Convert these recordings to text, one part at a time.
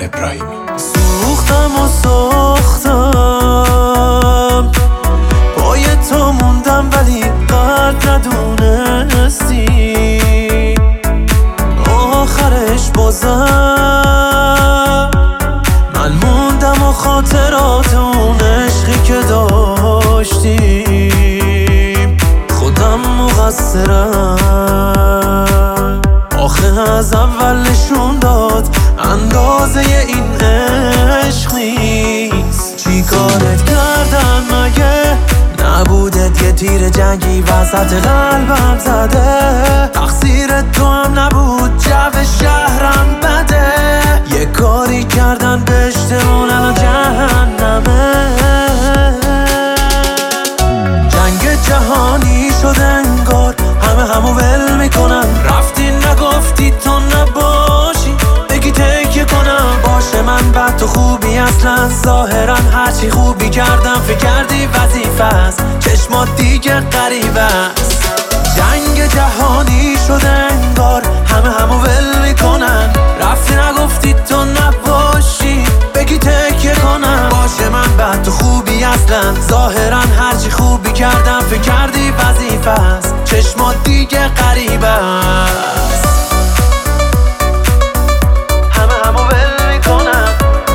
ابراهیمی. سوختم و ساختم پای تو موندم ولی قدر ندونستی آخرش بازم من موندم و خاطرات اون عشقی که داشتیم خودم مقصرم آخه از اول نشون داد اندازه این عشق نیست. چی کارت کردن مگه نبودت یه تیر جنگی وسط قلبم زده تقصیر تو هم نبود جو شهرم بده یه کاری کردن به اشتمون الان جهنمه جنگ جهانی شد انگار همو ول میکنن رفتی نگفتی تو نباشی بگی تکیه کنم باشه من بد تو خوبی اصلا ظاهرا هرچی خوبی کردم فکر کردی وظیفه است چشمات دیگه غریبه است جنگ جهانی شد انگار همو ول میکنن رفتی نگفتی تو نباشی بگی تکیه کنم باشه من بد تو خوبی اصلا ظاهرا هرچی خوبی کردم فکر کردی وظیفه است چشمات دیگه غریبه است همو ول میکنم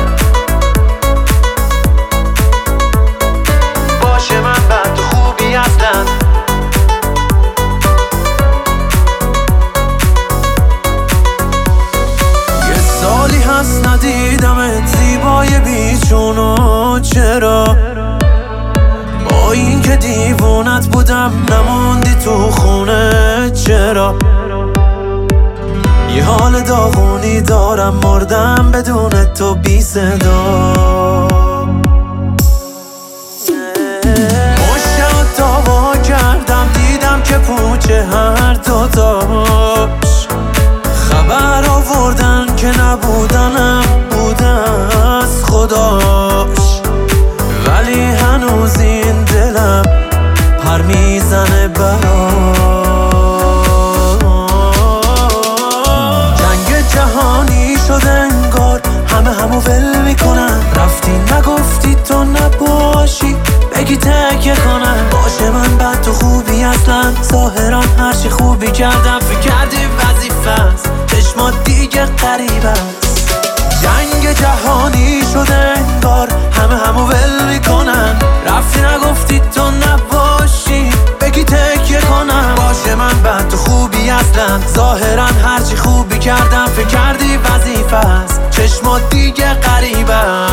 باشه من بد تو خوبی اصلا یه سالی هست ندیدمت زیبای بیچونو چرا با این که دیوونت بودم نموندی تو خونه چرا یه حال داغونی دارم مردم بدون تو بی صدا مشتم داوا کردم دیدم که پوچه هر دوتاش خبر آوردن که نبودنم بوده از خداش ولی هنوز این دلم پر میزنه برام جنگ جهانی شد انگار همو ول میکنن رفتی نگفتی تو نباشی بگی تکیه کنم باشه من بد تو خوبی اصلا ظاهرا هرچی خوبی کردم فکر کردی وظیفه است چشمات دیگه غریبه است جنگ جهانی شد انگار همو ول میکنن رفتی نگفتی تو نباشی بگی تکیه کنم باشه من بد تو خوبی اصلا ظاهرا هرچی خوبی کردم فکر کردی وظیفه است چشمات دیگه غریبه